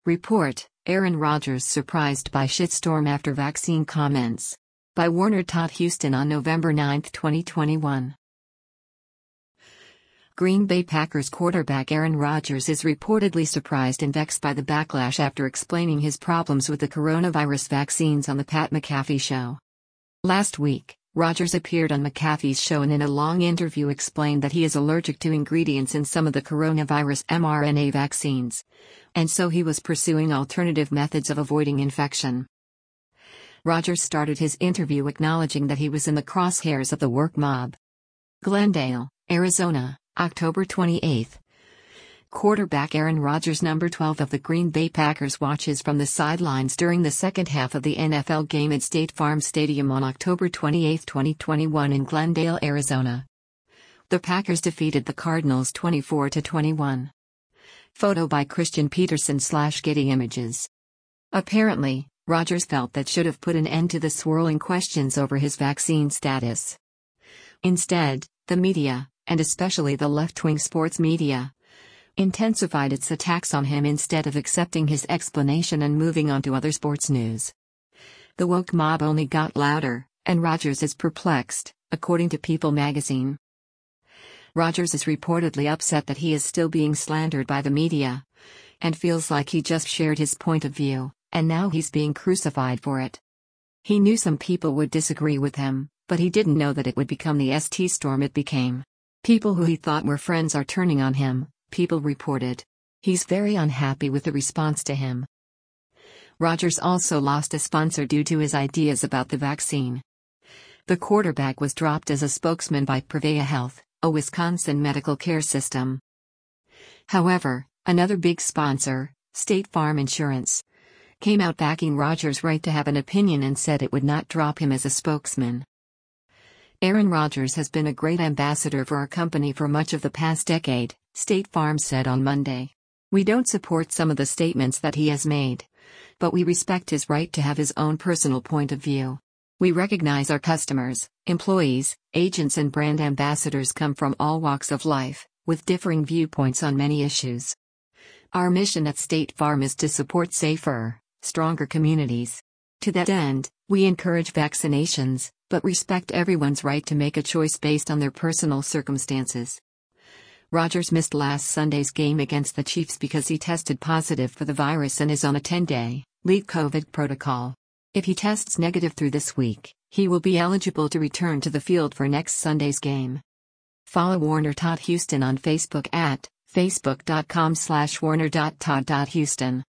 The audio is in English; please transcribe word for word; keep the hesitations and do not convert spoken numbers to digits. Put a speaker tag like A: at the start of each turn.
A: Report, Aaron Rodgers surprised by shitstorm after vaccine comments. By Warner Todd Houston on November ninth, twenty twenty-one. Green Bay Packers quarterback Aaron Rodgers is reportedly surprised and vexed by the backlash after explaining his problems with the coronavirus vaccines on the Pat McAfee Show. Last week, Rodgers appeared on McAfee's show and in a long interview explained that he is allergic to ingredients in some of the coronavirus mRNA vaccines, and so he was pursuing alternative methods of avoiding infection. Rodgers started his interview acknowledging that he was in the crosshairs of the work mob. Glendale, Arizona, October twenty-eighth. Quarterback Aaron Rodgers, number twelve of the Green Bay Packers, watches from the sidelines during the second half of the N F L game at State Farm Stadium on October twenty-eighth, twenty twenty-one in Glendale, Arizona. The Packers defeated the Cardinals twenty-four to twenty-one. Photo by Christian Peterson slash Getty Images. Apparently, Rodgers felt that should have put an end to the swirling questions over his vaccine status. Instead, the media, and especially the left-wing sports media, intensified its attacks on him instead of accepting his explanation and moving on to other sports news. The woke mob only got louder, and Rodgers is perplexed, according to People magazine. Rodgers is reportedly upset that he is still being slandered by the media, and feels like he just shared his point of view, and now he's being crucified for it. He knew some people would disagree with him, but he didn't know that it would become the st storm it became. People who he thought were friends are turning on him, People reported. He's very unhappy with the response to him. Rodgers also lost a sponsor due to his ideas about the vaccine. The quarterback was dropped as a spokesman by Prevea Health, a Wisconsin medical care system. However, another big sponsor, State Farm Insurance, came out backing Rodgers' right to have an opinion and said it would not drop him as a spokesman. Aaron Rodgers has been a great ambassador for our company for much of the past decade, State Farm said on Monday. We don't support some of the statements that he has made, but we respect his right to have his own personal point of view. We recognize our customers, employees, agents and brand ambassadors come from all walks of life, with differing viewpoints on many issues. Our mission at State Farm is to support safer, stronger communities. To that end, we encourage vaccinations, but respect everyone's right to make a choice based on their personal circumstances. Rodgers missed last Sunday's game against the Chiefs because he tested positive for the virus and is on a ten-day, leave COVID protocol. If he tests negative through this week, he will be eligible to return to the field for next Sunday's game. Follow Warner Todd Houston on Facebook at facebook dot com slash warner dot todd dot houston.